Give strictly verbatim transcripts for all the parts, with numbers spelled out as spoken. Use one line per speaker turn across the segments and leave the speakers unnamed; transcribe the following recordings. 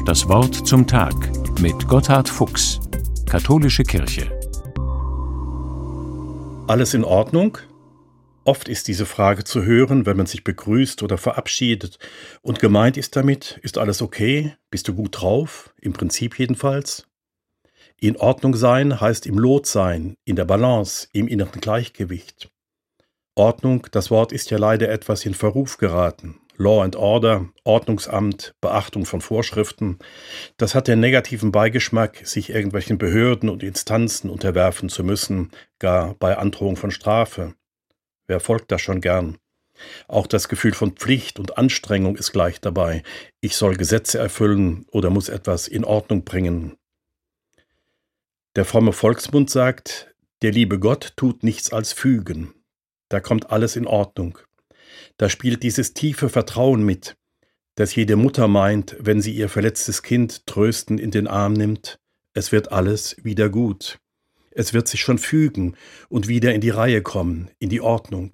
Das Wort zum Tag mit Gotthard Fuchs, Katholische Kirche.
Alles in Ordnung? Oft ist diese Frage zu hören, wenn man sich begrüßt oder verabschiedet. Und gemeint ist damit, ist alles okay? Bist du gut drauf? Im Prinzip jedenfalls. In Ordnung sein heißt im Lot sein, in der Balance, im inneren Gleichgewicht. Ordnung, das Wort ist ja leider etwas in Verruf geraten. Law and Order, Ordnungsamt, Beachtung von Vorschriften, das hat den negativen Beigeschmack, sich irgendwelchen Behörden und Instanzen unterwerfen zu müssen, gar bei Androhung von Strafe. Wer folgt das schon gern? Auch das Gefühl von Pflicht und Anstrengung ist gleich dabei. Ich soll Gesetze erfüllen oder muss etwas in Ordnung bringen. Der fromme Volksmund sagt, der liebe Gott tut nichts als fügen. Da kommt alles in Ordnung. Da spielt dieses tiefe Vertrauen mit, dass jede Mutter meint, wenn sie ihr verletztes Kind tröstend in den Arm nimmt, es wird alles wieder gut. Es wird sich schon fügen und wieder in die Reihe kommen, in die Ordnung.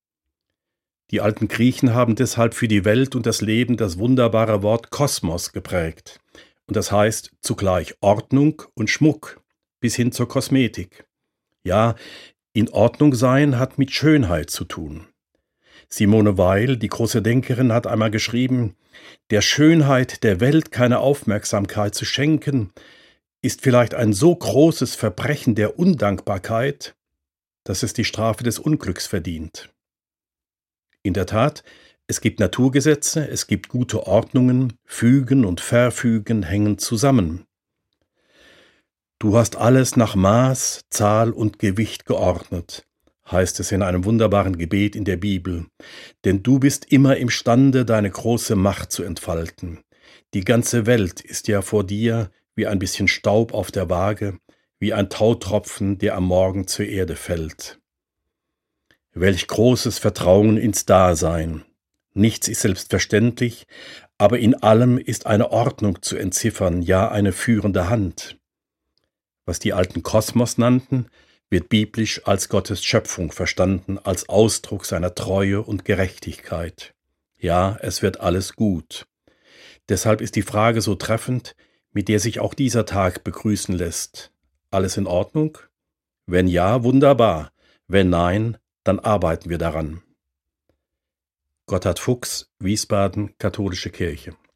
Die alten Griechen haben deshalb für die Welt und das Leben das wunderbare Wort Kosmos geprägt. Und das heißt zugleich Ordnung und Schmuck, bis hin zur Kosmetik. Ja, in Ordnung sein hat mit Schönheit zu tun. Simone Weil, die große Denkerin, hat einmal geschrieben, der Schönheit der Welt keine Aufmerksamkeit zu schenken, ist vielleicht ein so großes Verbrechen der Undankbarkeit, dass es die Strafe des Unglücks verdient. In der Tat, es gibt Naturgesetze, es gibt gute Ordnungen, Fügen und Verfügen hängen zusammen. Du hast alles nach Maß, Zahl und Gewicht geordnet, heißt es in einem wunderbaren Gebet in der Bibel, denn du bist immer imstande, deine große Macht zu entfalten. Die ganze Welt ist ja vor dir wie ein bisschen Staub auf der Waage, wie ein Tautropfen, der am Morgen zur Erde fällt. Welch großes Vertrauen ins Dasein! Nichts ist selbstverständlich, aber in allem ist eine Ordnung zu entziffern, ja eine führende Hand. Was die Alten Kosmos nannten, wird biblisch als Gottes Schöpfung verstanden, als Ausdruck seiner Treue und Gerechtigkeit. Ja, es wird alles gut. Deshalb ist die Frage so treffend, mit der sich auch dieser Tag begrüßen lässt. Alles in Ordnung? Wenn ja, wunderbar. Wenn nein, dann arbeiten wir daran. Gotthard Fuchs, Wiesbaden, Katholische Kirche.